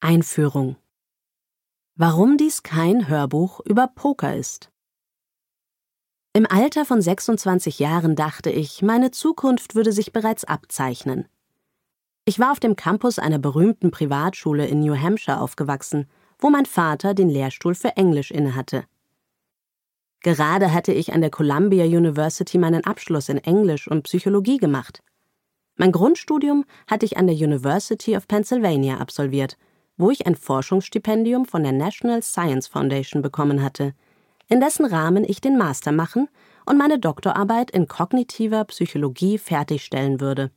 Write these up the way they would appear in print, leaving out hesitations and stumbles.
Einführung. Warum dies kein Hörbuch über Poker ist. Im Alter von 26 Jahren dachte ich, meine Zukunft würde sich bereits abzeichnen. Ich war auf dem Campus einer berühmten Privatschule in New Hampshire aufgewachsen, wo mein Vater den Lehrstuhl für Englisch innehatte. Gerade hatte ich an der Columbia University meinen Abschluss in Englisch und Psychologie gemacht. Mein Grundstudium hatte ich an der University of Pennsylvania absolviert, wo ich ein Forschungsstipendium von der National Science Foundation bekommen hatte, in dessen Rahmen ich den Master machen und meine Doktorarbeit in kognitiver Psychologie fertigstellen würde.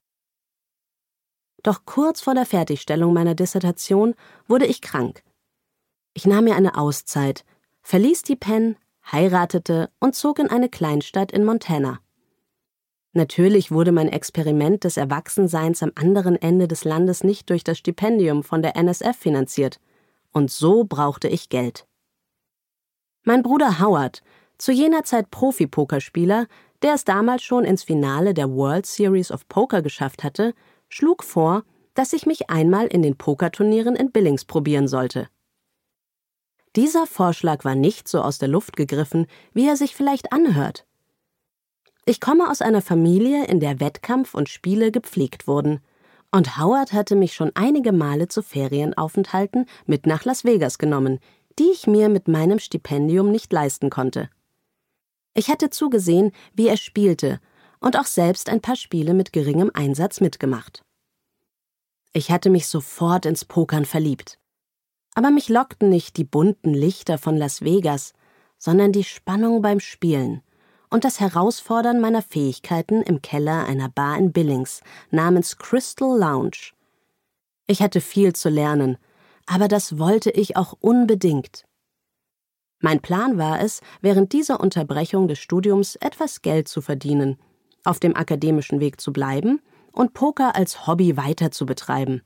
Doch kurz vor der Fertigstellung meiner Dissertation wurde ich krank. Ich nahm mir eine Auszeit, verließ die Penn, heiratete und zog in eine Kleinstadt in Montana. Natürlich wurde mein Experiment des Erwachsenseins am anderen Ende des Landes nicht durch das Stipendium von der NSF finanziert, und so brauchte ich Geld. Mein Bruder Howard, zu jener Zeit Profi-Pokerspieler, der es damals schon ins Finale der World Series of Poker geschafft hatte, schlug vor, dass ich mich einmal in den Pokerturnieren in Billings probieren sollte. Dieser Vorschlag war nicht so aus der Luft gegriffen, wie er sich vielleicht anhört. Ich komme aus einer Familie, in der Wettkampf und Spiele gepflegt wurden, und Howard hatte mich schon einige Male zu Ferienaufenthalten mit nach Las Vegas genommen, die ich mir mit meinem Stipendium nicht leisten konnte. Ich hatte zugesehen, wie er spielte, und auch selbst ein paar Spiele mit geringem Einsatz mitgemacht. Ich hatte mich sofort ins Pokern verliebt. Aber mich lockten nicht die bunten Lichter von Las Vegas, sondern die Spannung beim Spielen und das Herausfordern meiner Fähigkeiten im Keller einer Bar in Billings namens Crystal Lounge. Ich hatte viel zu lernen, aber das wollte ich auch unbedingt. Mein Plan war es, während dieser Unterbrechung des Studiums etwas Geld zu verdienen, auf dem akademischen Weg zu bleiben und Poker als Hobby weiter zu betreiben.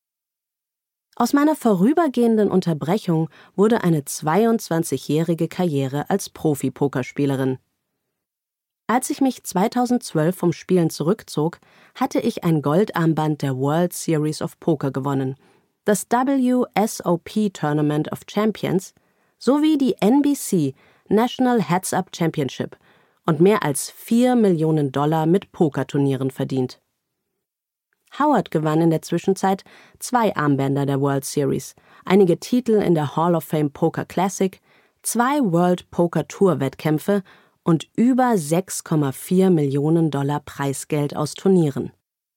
Aus meiner vorübergehenden Unterbrechung wurde eine 22-jährige Karriere als Profi-Pokerspielerin. Als ich mich 2012 vom Spielen zurückzog, hatte ich ein Goldarmband der World Series of Poker gewonnen, das WSOP Tournament of Champions sowie die NBC National Heads-Up Championship und mehr als $4 Millionen mit Pokerturnieren verdient. Howard gewann in der Zwischenzeit 2 Armbänder der World Series, einige Titel in der Hall of Fame Poker Classic, 2 World Poker Tour Wettkämpfe und über $6,4 Millionen Preisgeld aus Turnieren.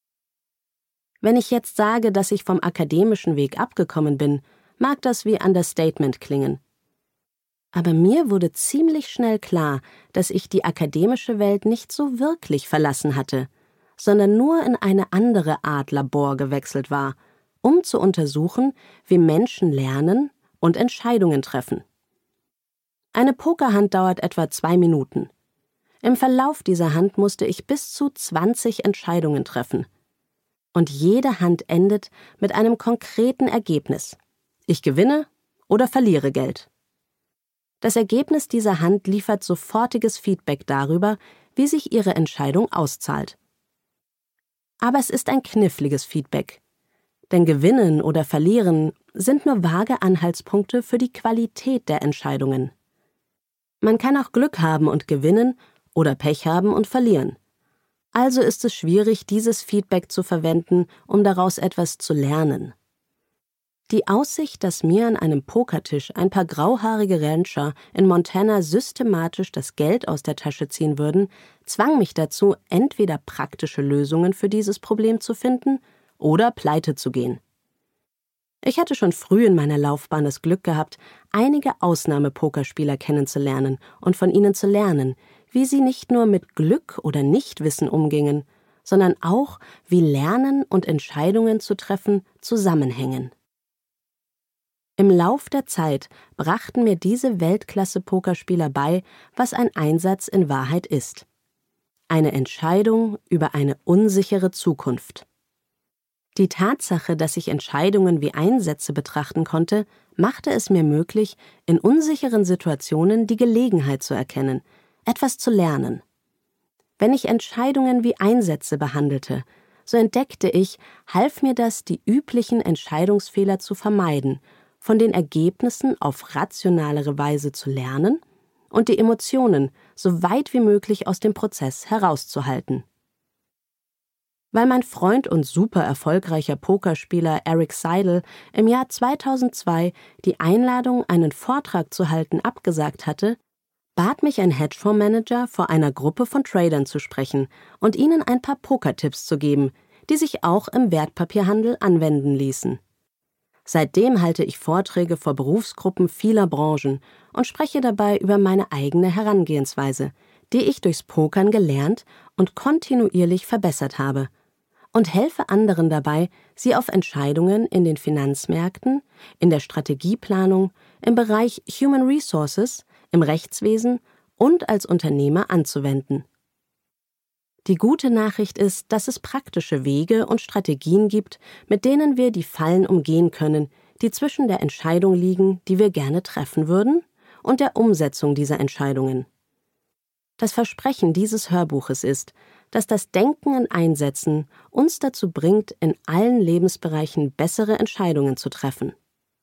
Wenn ich jetzt sage, dass ich vom akademischen Weg abgekommen bin, mag das wie Understatement klingen. Aber mir wurde ziemlich schnell klar, dass ich die akademische Welt nicht so wirklich verlassen hatte, sondern nur in eine andere Art Labor gewechselt war, um zu untersuchen, wie Menschen lernen und Entscheidungen treffen. Eine Pokerhand dauert etwa 2 Minuten. Im Verlauf dieser Hand musste ich bis zu 20 Entscheidungen treffen. Und jede Hand endet mit einem konkreten Ergebnis. Ich gewinne oder verliere Geld. Das Ergebnis dieser Hand liefert sofortiges Feedback darüber, wie sich ihre Entscheidung auszahlt. Aber es ist ein kniffliges Feedback. Denn Gewinnen oder Verlieren sind nur vage Anhaltspunkte für die Qualität der Entscheidungen. Man kann auch Glück haben und gewinnen oder Pech haben und verlieren. Also ist es schwierig, dieses Feedback zu verwenden, um daraus etwas zu lernen. Die Aussicht, dass mir an einem Pokertisch ein paar grauhaarige Rancher in Montana systematisch das Geld aus der Tasche ziehen würden, zwang mich dazu, entweder praktische Lösungen für dieses Problem zu finden oder pleite zu gehen. Ich hatte schon früh in meiner Laufbahn das Glück gehabt, einige Ausnahmepokerspieler kennenzulernen und von ihnen zu lernen, wie sie nicht nur mit Glück oder Nichtwissen umgingen, sondern auch, wie Lernen und Entscheidungen zu treffen zusammenhängen. Im Lauf der Zeit brachten mir diese Weltklasse-Pokerspieler bei, was ein Einsatz in Wahrheit ist. Eine Entscheidung über eine unsichere Zukunft. Die Tatsache, dass ich Entscheidungen wie Einsätze betrachten konnte, machte es mir möglich, in unsicheren Situationen die Gelegenheit zu erkennen, etwas zu lernen. Wenn ich Entscheidungen wie Einsätze behandelte, so entdeckte ich, half mir das, die üblichen Entscheidungsfehler zu vermeiden, von den Ergebnissen auf rationalere Weise zu lernen und die Emotionen so weit wie möglich aus dem Prozess herauszuhalten. Weil mein Freund und super erfolgreicher Pokerspieler Eric Seidel im Jahr 2002 die Einladung, einen Vortrag zu halten, abgesagt hatte, bat mich ein Hedgefondsmanager, vor einer Gruppe von Tradern zu sprechen und ihnen ein paar Pokertipps zu geben, die sich auch im Wertpapierhandel anwenden ließen. Seitdem halte ich Vorträge vor Berufsgruppen vieler Branchen und spreche dabei über meine eigene Herangehensweise, die ich durchs Pokern gelernt und kontinuierlich verbessert habe, und helfe anderen dabei, sie auf Entscheidungen in den Finanzmärkten, in der Strategieplanung, im Bereich Human Resources, im Rechtswesen und als Unternehmer anzuwenden. Die gute Nachricht ist, dass es praktische Wege und Strategien gibt, mit denen wir die Fallen umgehen können, die zwischen der Entscheidung liegen, die wir gerne treffen würden, und der Umsetzung dieser Entscheidungen. Das Versprechen dieses Hörbuches ist, dass das Denken in Einsätzen uns dazu bringt, in allen Lebensbereichen bessere Entscheidungen zu treffen.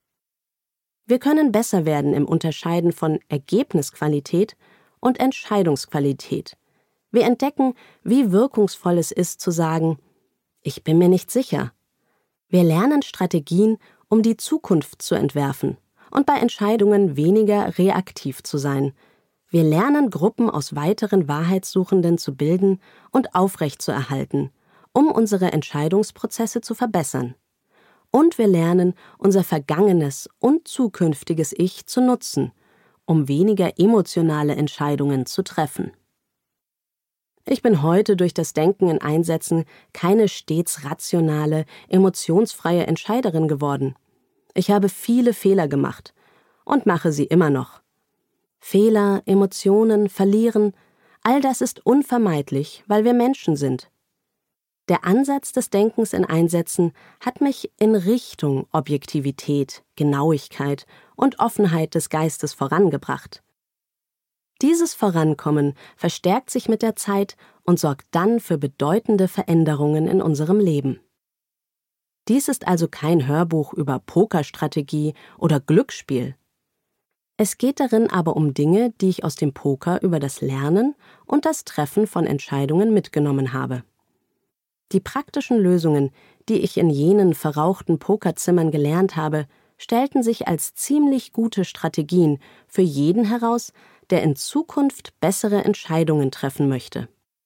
Wir können besser werden im Unterscheiden von Ergebnisqualität und Entscheidungsqualität. Wir entdecken, wie wirkungsvoll es ist zu sagen, ich bin mir nicht sicher. Wir lernen Strategien, um die Zukunft zu entwerfen und bei Entscheidungen weniger reaktiv zu sein. Wir lernen, Gruppen aus weiteren Wahrheitssuchenden zu bilden und aufrechtzuerhalten, um unsere Entscheidungsprozesse zu verbessern. Und wir lernen, unser vergangenes und zukünftiges Ich zu nutzen, um weniger emotionale Entscheidungen zu treffen. Ich bin heute durch das Denken in Einsätzen keine stets rationale, emotionsfreie Entscheiderin geworden. Ich habe viele Fehler gemacht und mache sie immer noch. Fehler, Emotionen, Verlieren, all das ist unvermeidlich, weil wir Menschen sind. Der Ansatz des Denkens in Einsätzen hat mich in Richtung Objektivität, Genauigkeit und Offenheit des Geistes vorangebracht. Dieses Vorankommen verstärkt sich mit der Zeit und sorgt dann für bedeutende Veränderungen in unserem Leben. Dies ist also kein Hörbuch über Pokerstrategie oder Glücksspiel. Es geht darin aber um Dinge, die ich aus dem Poker über das Lernen und das Treffen von Entscheidungen mitgenommen habe. Die praktischen Lösungen, die ich in jenen verrauchten Pokerzimmern gelernt habe, stellten sich als ziemlich gute Strategien für jeden heraus, der in Zukunft bessere Entscheidungen treffen möchte.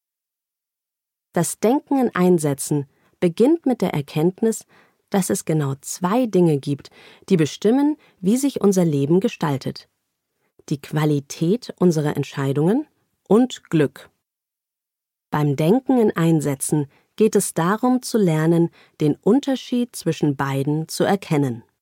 Das Denken in Einsätzen beginnt mit der Erkenntnis, dass es genau 2 Dinge gibt, die bestimmen, wie sich unser Leben gestaltet: die Qualität unserer Entscheidungen und Glück. Beim Denken in Einsätzen geht es darum zu lernen, den Unterschied zwischen beiden zu erkennen.